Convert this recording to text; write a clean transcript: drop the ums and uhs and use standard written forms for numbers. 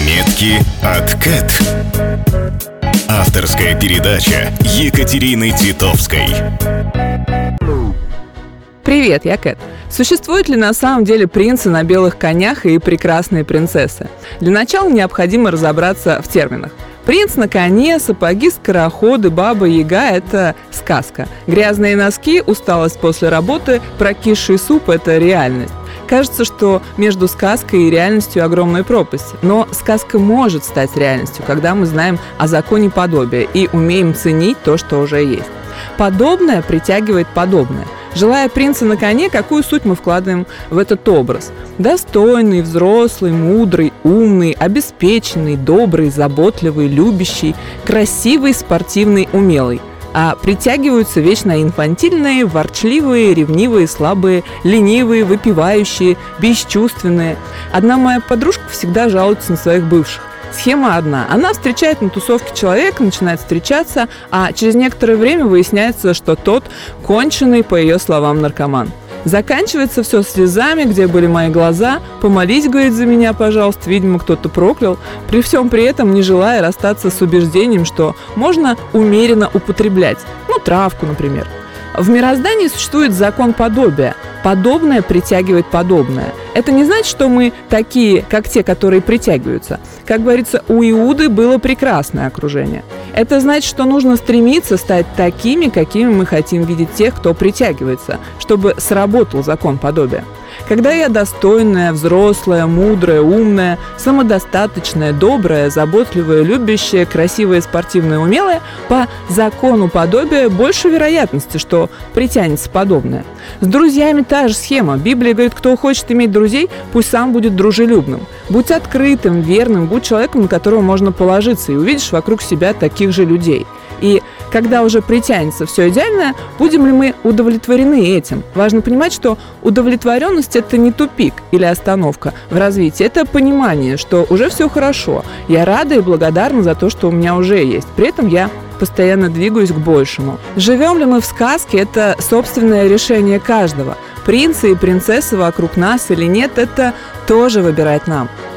Заметки от Кэт. Авторская передача Екатерины Титовской. Привет, я Кэт. Существуют ли на самом деле принцы на белых конях и прекрасные принцессы? Для начала необходимо разобраться в терминах. Принц на коне, сапоги, скороходы, баба-яга – это сказка. Грязные носки, усталость после работы, прокисший суп – это реальность. Кажется, что между сказкой и реальностью огромная пропасть. Но сказка может стать реальностью, когда мы знаем о законе подобия и умеем ценить то, что уже есть. Подобное притягивает подобное. Желая принца на коне, какую суть мы вкладываем в этот образ? Достойный, взрослый, мудрый, умный, обеспеченный, добрый, заботливый, любящий, красивый, спортивный, умелый. А притягиваются вечно инфантильные, ворчливые, ревнивые, слабые, ленивые, выпивающие, бесчувственные. Одна моя подружка всегда жалуется на своих бывших. Схема одна. Она встречает на тусовке человека, начинает встречаться, а через некоторое время выясняется, что тот конченый, по ее словам, наркоман. Заканчивается все слезами, где были мои глаза. Помолись, говорит, за меня, пожалуйста. Видимо, кто-то проклял. При всем при этом не желая расстаться с убеждением, что можно умеренно употреблять. Травку, например. В мироздании существует закон подобия. Подобное притягивает подобное. Это не значит, что мы такие, как те, которые притягиваются. Как говорится, у Иуды было прекрасное окружение. Это значит, что нужно стремиться стать такими, какими мы хотим видеть тех, кто притягивается, чтобы сработал закон подобия. Когда я достойная, взрослая, мудрая, умная, самодостаточная, добрая, заботливая, любящая, красивая, спортивная, умелая, по закону подобия больше вероятности, что притянется подобное. С друзьями та же схема. Библия говорит, кто хочет иметь друзей, пусть сам будет дружелюбным. Будь открытым, верным, будь человеком, на которого можно положиться, и увидишь вокруг себя таких же людей. И когда уже притянется все идеальное, будем ли мы удовлетворены этим? Важно понимать, что удовлетворенность – это не тупик или остановка в развитии. Это понимание, что уже все хорошо. Я рада и благодарна за то, что у меня уже есть. При этом я постоянно двигаюсь к большему. Живем ли мы в сказке – это собственное решение каждого. Принцы и принцессы вокруг нас или нет – это тоже выбирать нам.